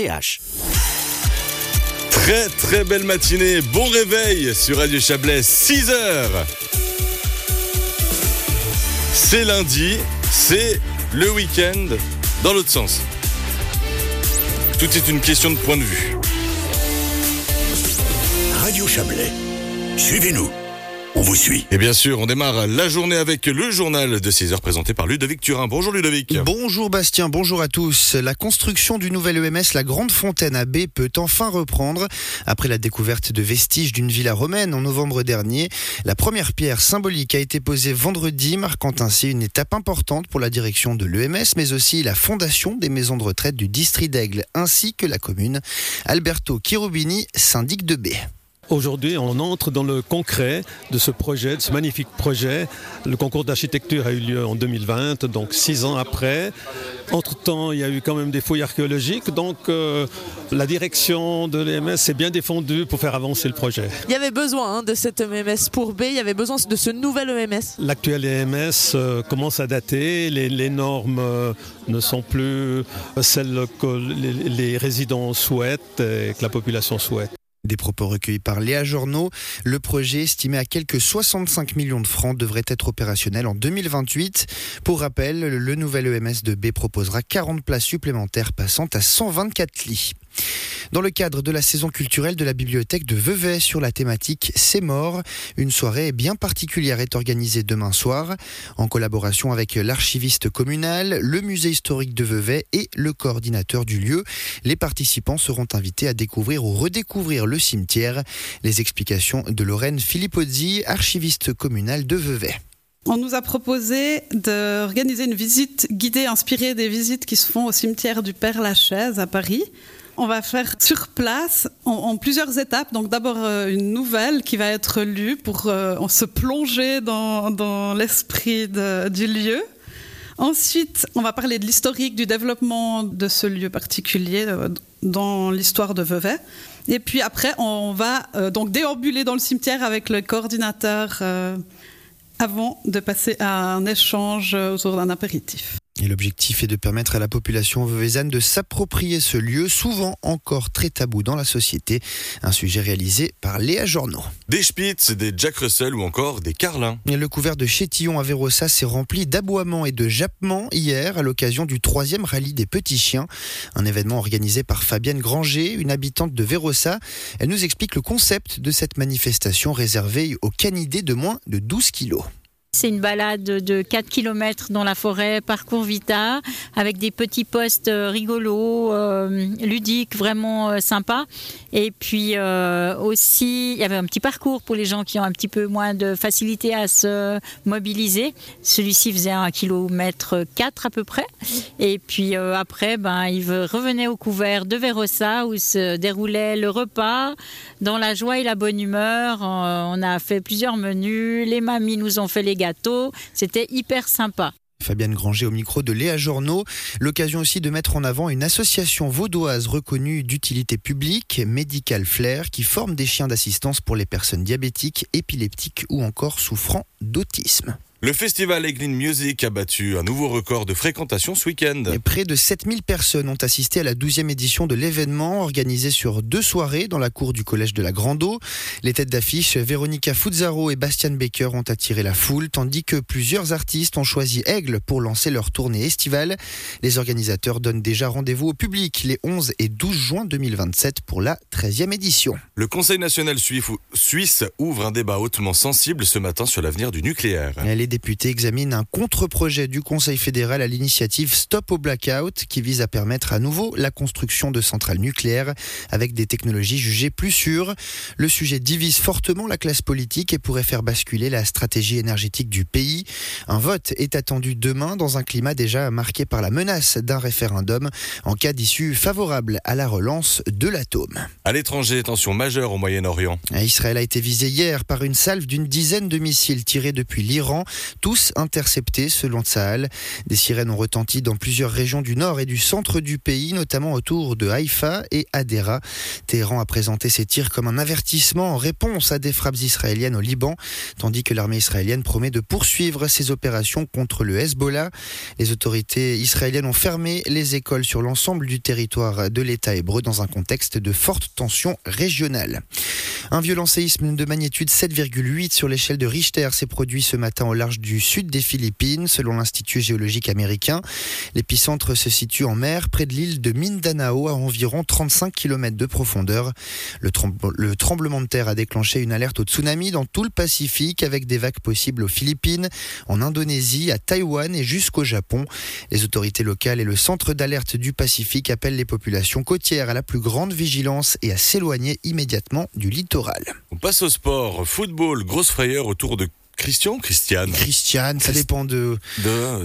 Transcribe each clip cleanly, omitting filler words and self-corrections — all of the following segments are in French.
Très très belle matinée, bon réveil sur Radio Chablais, 6h. C'est lundi, c'est le week-end dans l'autre sens. Tout est une question de point de vue. Radio Chablais, suivez-nous, on vous suit. Et bien sûr, on démarre la journée avec le journal de 6h présenté par Ludovic Turin. Bonjour Ludovic. Bonjour Bastien, bonjour à tous. La construction du nouvel EMS, la Grande Fontaine à B, peut enfin reprendre. Après la découverte de vestiges d'une villa romaine en novembre dernier, la première pierre symbolique a été posée vendredi, marquant ainsi une étape importante pour la direction de l'EMS, mais aussi la fondation des maisons de retraite du district d'Aigle, ainsi que la commune. Alberto Cherubini, syndic de B. Aujourd'hui, on entre dans le concret de ce projet, de ce magnifique projet. Le concours d'architecture a eu lieu en 2020, donc 6 ans après. Entre-temps, il y a eu quand même des fouilles archéologiques, donc la direction de l'EMS s'est bien défendue pour faire avancer le projet. Il y avait besoin de cette EMS pour B, il y avait besoin de ce nouvel EMS. L'actuel EMS commence à dater, les normes ne sont plus celles que les résidents souhaitent et que la population souhaite. Des propos recueillis par Léa Journeau. Le projet, estimé à quelques 65 millions de francs, devrait être opérationnel en 2028. Pour rappel, le nouvel EMS de B proposera 40 places supplémentaires passant à 124 lits. Dans le cadre de la saison culturelle de la bibliothèque de Vevey sur la thématique C'est mort, une soirée bien particulière est organisée demain soir en collaboration avec l'archiviste communal, le musée historique de Vevey et le coordinateur du lieu. Les participants seront invités à découvrir ou redécouvrir le cimetière. Les explications de Lorraine Filippozzi, archiviste communal de Vevey. On nous a proposé d'organiser une visite guidée inspirée des visites qui se font au cimetière du Père-Lachaise à Paris. On va faire sur place en plusieurs étapes. Donc d'abord une nouvelle qui va être lue pour se plonger dans l'esprit du lieu. Ensuite, on va parler de l'historique du développement de ce lieu particulier dans l'histoire de Vevey. Et puis après, on va donc déambuler dans le cimetière avec le coordinateur avant de passer à un échange autour d'un apéritif. Et l'objectif est de permettre à la population veuvezane de s'approprier ce lieu, souvent encore très tabou dans la société. Un sujet réalisé par Léa Journeau. Des Spitz, des Jack Russell ou encore des Carlins. Le couvert de Chétillon à Vérossa s'est rempli d'aboiements et de jappements hier à l'occasion du 3e rallye des petits chiens. Un événement organisé par Fabienne Granger, une habitante de Vérossa. Elle nous explique le concept de cette manifestation réservée aux canidés de moins de 12 kilos. C'est une balade de 4 km dans la forêt, parcours Vita, avec des petits postes rigolos, ludiques, vraiment sympas. Et puis aussi, il y avait un petit parcours pour les gens qui ont un petit peu moins de facilité à se mobiliser. Celui-ci faisait 1,4 km à peu près. Et puis après, il revenait au couvert de Vérossa où se déroulait le repas dans la joie et la bonne humeur. On a fait plusieurs menus, les mamies nous ont fait les gâteaux, c'était hyper sympa. Fabienne Granger au micro de Léa Journeau. L'occasion aussi de mettre en avant une association vaudoise reconnue d'utilité publique, Medical Flair, qui forme des chiens d'assistance pour les personnes diabétiques, épileptiques ou encore souffrant d'autisme. Le festival Aiglin Music a battu un nouveau record de fréquentation ce week-end. Et près de 7000 personnes ont assisté à la 12e édition de l'événement, organisé sur 2 soirées dans la cour du collège de la Grande Eau. Les têtes d'affiche, Véronica Fuzzaro et Bastian Baker, ont attiré la foule, tandis que plusieurs artistes ont choisi Aigle pour lancer leur tournée estivale. Les organisateurs donnent déjà rendez-vous au public les 11 et 12 juin 2027 pour la 13e édition. Le Conseil national suisse ouvre un débat hautement sensible ce matin sur l'avenir du nucléaire. Les députés examinent un contre-projet du Conseil fédéral à l'initiative Stop au Blackout qui vise à permettre à nouveau la construction de centrales nucléaires avec des technologies jugées plus sûres. Le sujet divise fortement la classe politique et pourrait faire basculer la stratégie énergétique du pays. Un vote est attendu demain dans un climat déjà marqué par la menace d'un référendum en cas d'issue favorable à la relance de l'atome. À l'étranger, tension majeure au Moyen-Orient. Israël a été visé hier par une salve d'une dizaine de missiles tirés depuis l'Iran. tous interceptés selon Tsahal. Des sirènes ont retenti dans plusieurs régions du nord et du centre du pays, notamment autour de Haïfa et Hadera. Téhéran a présenté ces tirs comme un avertissement en réponse à des frappes israéliennes au Liban, tandis que l'armée israélienne promet de poursuivre ses opérations contre le Hezbollah. Les autorités israéliennes ont fermé les écoles sur l'ensemble du territoire de l'État hébreu dans un contexte de forte tension régionale. Un violent séisme de magnitude 7,8 sur l'échelle de Richter s'est produit ce matin au large du sud des Philippines, selon l'Institut géologique américain. L'épicentre se situe en mer, près de l'île de Mindanao, à environ 35 km de profondeur. Le tremblement de terre a déclenché une alerte au tsunami dans tout le Pacifique, avec des vagues possibles aux Philippines, en Indonésie, à Taïwan et jusqu'au Japon. Les autorités locales et le centre d'alerte du Pacifique appellent les populations côtières à la plus grande vigilance et à s'éloigner immédiatement du littoral. On passe au sport. Football, grosse frayeur autour de Christiane, ça dépend de où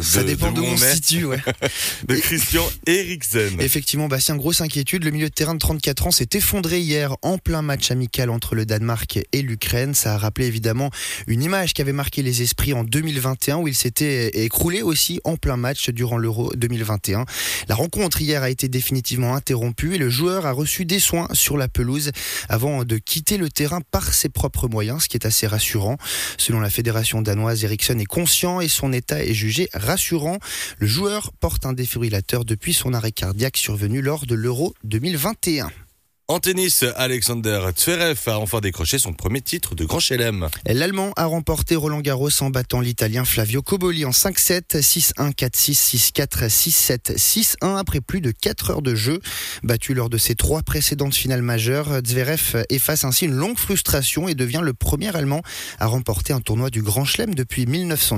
on se situe, ouais. De Christian Eriksen. Effectivement, Bastien, grosse inquiétude. Le milieu de terrain de 34 ans s'est effondré hier en plein match amical entre le Danemark et l'Ukraine. Ça a rappelé évidemment une image qui avait marqué les esprits en 2021 où il s'était écroulé aussi en plein match durant l'Euro 2021. La rencontre hier a été définitivement interrompue et le joueur a reçu des soins sur la pelouse avant de quitter le terrain par ses propres moyens, ce qui est assez rassurant. Selon la fédération danoise, Eriksen est conscient et son état est jugé rassurant. Le joueur porte un défibrillateur depuis son arrêt cardiaque survenu lors de l'Euro 2021. En tennis, Alexander Zverev a enfin décroché son premier titre de Grand Chelem. L'Allemand a remporté Roland-Garros en battant l'Italien Flavio Cobolli en 5-7, 6-1, 4-6, 6-4, 6-7, 6-1 après plus de 4 heures de jeu. Battu lors de ses 3 précédentes finales majeures, Zverev efface ainsi une longue frustration et devient le premier Allemand à remporter un tournoi du Grand Chelem depuis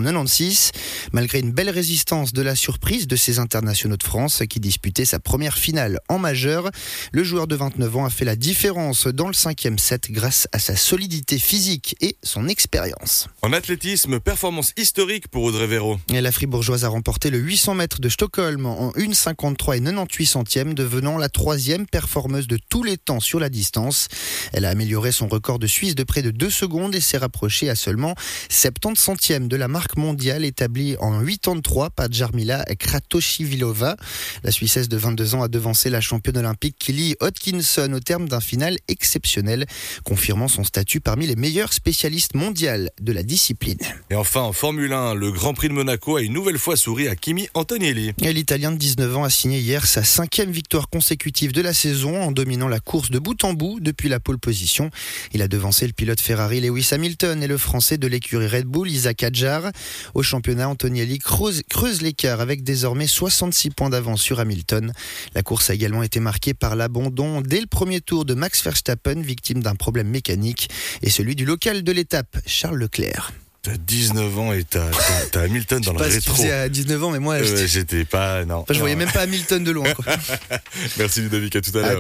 1996. Malgré une belle résistance de la surprise de ses internationaux de France qui disputaient sa première finale en majeur, le joueur de 29 ans a fait la différence dans le 5e set grâce à sa solidité physique et son expérience. En athlétisme, performance historique pour Audrey Véro. Et la Fribourgeoise a remporté le 800 mètres de Stockholm en 1,53 et 98 centièmes, devenant la 3e performeuse de tous les temps sur la distance. Elle a amélioré son record de Suisse de près de 2 secondes et s'est rapprochée à seulement 70 centièmes de la marque mondiale établie en 83 par Jarmila Kratochvilova. La Suissesse de 22 ans a devancé la championne olympique Kelly Hodgkinson au terme d'un final exceptionnel, confirmant son statut parmi les meilleurs spécialistes mondiaux de la discipline. Et enfin, en Formule 1, le Grand Prix de Monaco a une nouvelle fois souri à Kimi Antonelli. Et l'Italien de 19 ans a signé hier sa 5e victoire consécutive de la saison en dominant la course de bout en bout depuis la pole position. Il a devancé le pilote Ferrari Lewis Hamilton et le Français de l'écurie Red Bull Isaac Hadjar. Au championnat, Antonelli creuse l'écart avec désormais 66 points d'avance sur Hamilton. La course a également été marquée par l'abandon dès le premier tour de Max Verstappen, victime d'un problème mécanique, et celui du local de l'étape, Charles Leclerc. T'as 19 ans et t'as Hamilton dans le rétro. Je sais pas ce qu'il faisait à 19 ans, mais moi... j'étais pas... Non. Je voyais même pas Hamilton de loin, quoi. Merci Ludovic, à tout à l'heure.